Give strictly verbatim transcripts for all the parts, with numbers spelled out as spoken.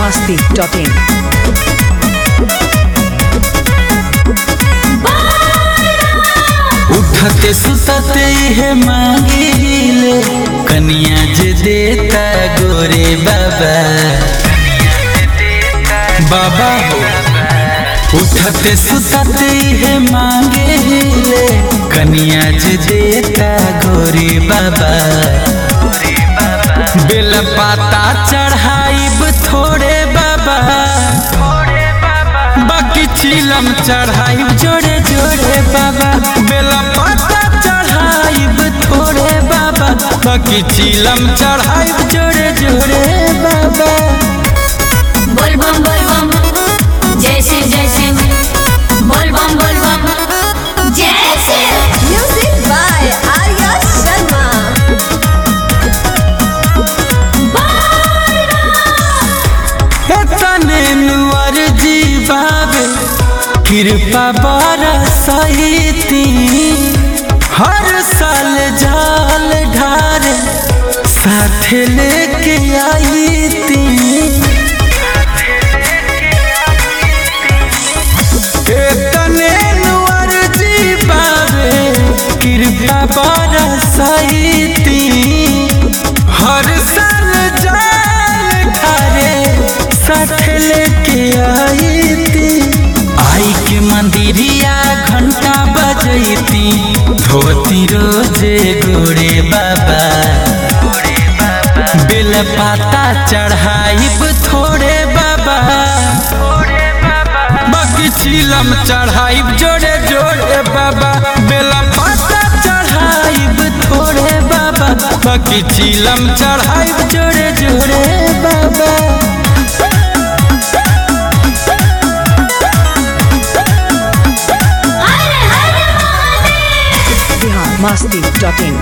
masti dot in. उठते सुतते है मांगिले कनिया जे देता गोरे बाबा बाबा हो। उठते सुतते है मांगिले कनिया जे देता गोरे बाबा। बेल पाता चढ़ाइब थोड़े बाबा बाकी चिलम चढ़ाइब जोड़े जोड़े बाबा। बेल पाता चढ़ाइब थोड़े बाबा बाकी चिलम चढ़ाइब जोड़े जोड़े बाबा। बोल बम बोल बम जय श्री जय श्री बोल बम बोल बम जय Shri. Music by Arya Sharma. तने नुअर जी बाबे कृपा बरसैती हर साल जाल ढारे साथ लेके आईती। तने नुअर जी बाबे कृपा बरसैती हर साल जाल ढारे साथ लेके आई थी। आई के मंदिरिया घंटा बजैती धोती रोजे गोरे बाबा। बेल पाता चढ़ाइब थोड़े बाबा बाकी चिलम चढ़ाइब जोड़े जोड़े बाबा। बेल पाता चढ़ाइब थोड़े बाबा बाकी चिलम चढ़ाइब जोड़े जोड़े बाबा। masti dot in.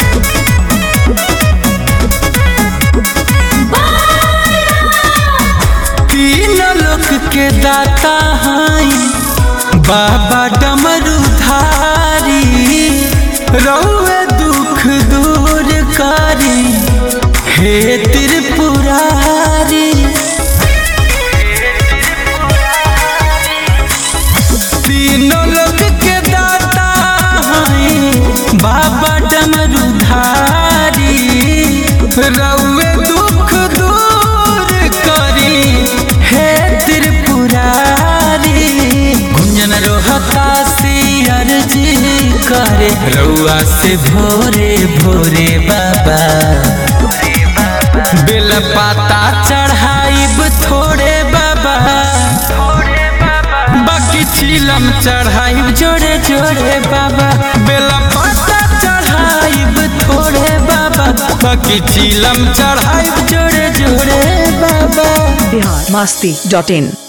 तीन लोक के दाता हाई बाबा डमरूधारी रहुए दुख दूर करी हे त्रिपुरारी। तीनों लोक के दाता हाई बाबा डमरूधारी रउए दुख दूर करी हे त्रिपुरारी। गुंजन रोहता सियर जी करे रउआ से भोरे भोरे बाबा। बेल पाता चढ़ाइब थोड़े बाबा बाकी चिलम चढ़ाइब जोड़े जोड़े बाबा। बेल पाता चढ़ाइब थोड़े बाबा बाकी चिलम चढ़ाइब जोड़े जोड़े बाबा। masti dot in.